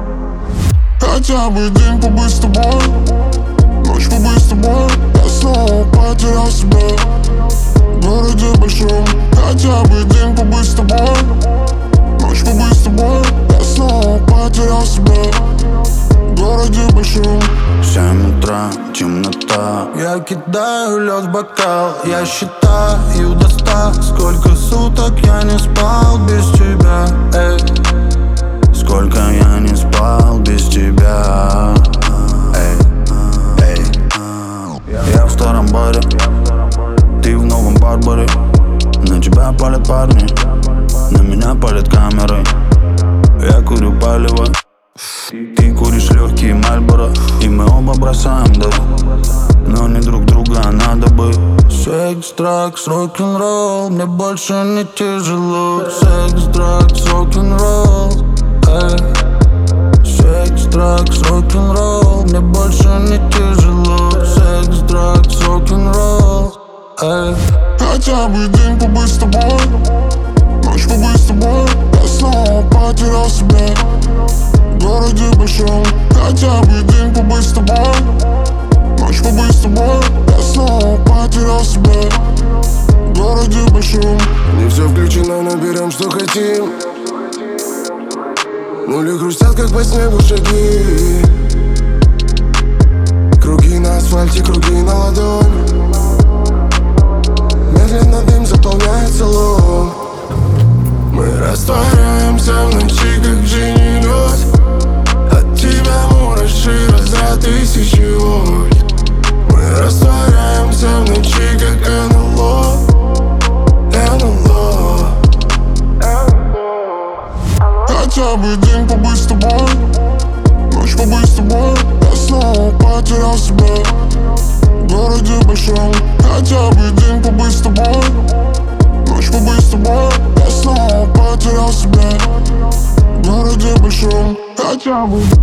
Хотя бы день побыть с тобой, ночь побыть с тобой. Я снова потерял себя в городе большом. Хотя бы день побыть с тобой, ночь побыть с тобой. Я снова потерял себя в городе большом. 7 утра, темнота. Я кидаю лед в бокал. Я считаю до 100. Сколько суток я не спал без тебя, эй. Сколько я не спал без тебя, эй, эй. Я в старом баре, ты в новом Барбаре. На тебя палят парни, на меня палят камеры. Я курю палево, ты куришь легкие Мальборо. И мы оба бросаем дым, но не друг друга, а надо бы. Секс, дракс, рок-н-ролл, мне больше не тяжело. Секс, дракс, рок-н-ролл, эй. Секс, дракс, рок-н-ролл, мне больше не тяжело. Секс, дракс, рок-н-ролл, эй. Хотя бы день побыть с тобой, ночь побыть с тобой. Я снова потерял себя в городе большом. Хотя бы день побыть с тобой, ночь побыть с тобой. Я снова потерял себя в городе большом. Не все включено, но берем, что хотим. Нули хрустят, как по снегу шаги. Круги на асфальте, круги на ладони. Медленно дым заполняет салон. Мы растворяемся в ночи, как в жжении лед. От тебя мураши за 1000 вольт. Мы растворяемся в ночи, как НЛО. НЛО. Хотя бы день побыть с тобой, ночь побыть с тобой. Я снова потерял себя в городе большом. Хотя бы день побыть с тобой, ночь побыть с тобой. Я снова потерял себя в городе большом. Хотя бы